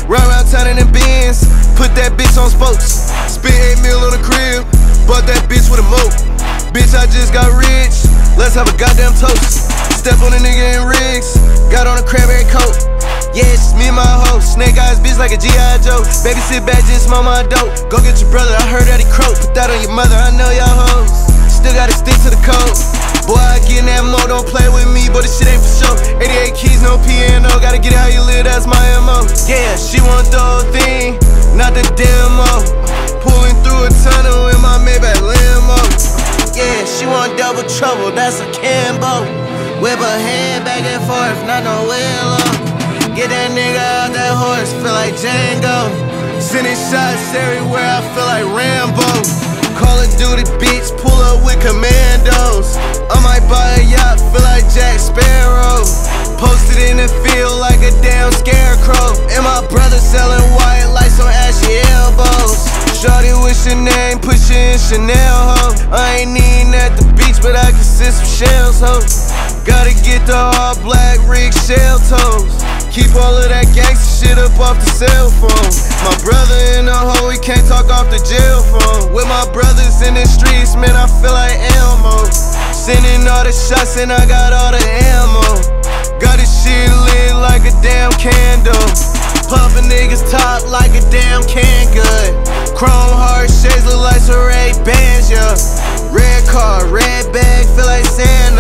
Ride around town in the Benz, put that bitch on spokes. Spent 8 mil on the crib, bought that bitch with a moat. Bitch, I just got rich, let's have a goddamn toast. Step on a nigga in rigs, got on a cranberry coat. Yeah, it's just me and my hoe. Snake eyes bitch like a G.I. Joe. Baby sit back, just smoke my dope. Go get your brother, I heard that he croaked. Put that on your mother, I know y'all hoes. Still gotta stick to the code. Boy, I get in that mode, don't play with me, but this shit ain't for show. 88 keys, no piano, gotta get it how you live, that's my MO. Yeah, she want the whole thing, not the demo. Pulling through a tunnel in my Maybach limo. Yeah, she want double trouble, that's a Cambo. Whip her head back and forth, not no willow. Get that nigga out that horse, feel like Django. Sending shots everywhere, I feel like Rambo. Call of Duty, bitch, pull up with commandos. I might buy a yacht, feel like Jack Sparrow. Posted in the field like a damn scarecrow. And my brother selling white lights on ashy elbows. Shorty with your name, put you in Chanel, ho. I ain't even at the beach, but I can sit some shells, ho. Gotta get the all black rig shell toes. Keep all of that gangsta shit up off the cell phone. My brother in the hole, he can't talk off the jail phone. With my brothers in the streets, man, I feel like Elmo. Sending all the shots and I got all the ammo. Got this shit lit like a damn candle. Pumping niggas top like a damn can good. Chrome heart shades look like some Ray-Bans, yeah. Red car, red bag, feel like Santa.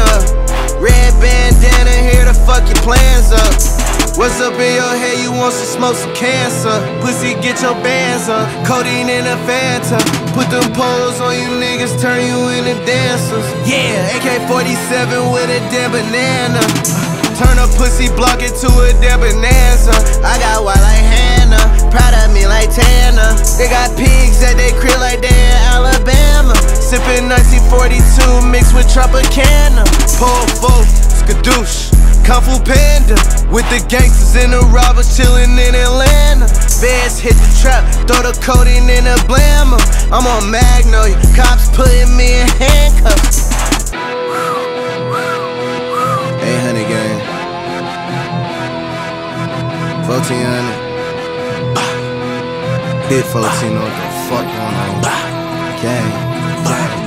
Red bandana, here to fuck your plans up. What's up in your head, you want some smoke, some cancer. Pussy, get your bands up. Codeine in a Fanta. Put them poles on you niggas, turn you into dancers. Yeah, AK-47 with a damn banana. Turn a pussy block into a damn bonanza. I got white like Hannah, proud of me like Tana. They got pigs at they crib like they in Alabama. Sippin' 1942 mixed with Tropicana. Pole Folk, Skadoosh, Kung Fu Panda. With the gangsters and the robbers chillin' in Atlanta. Feds hit the trap, throw the codeine in a blammer. I'm on Magnolia, cops putting me in handcuffs. 800 gang, 1400. Hit 14, know what the fuck going on. Gang.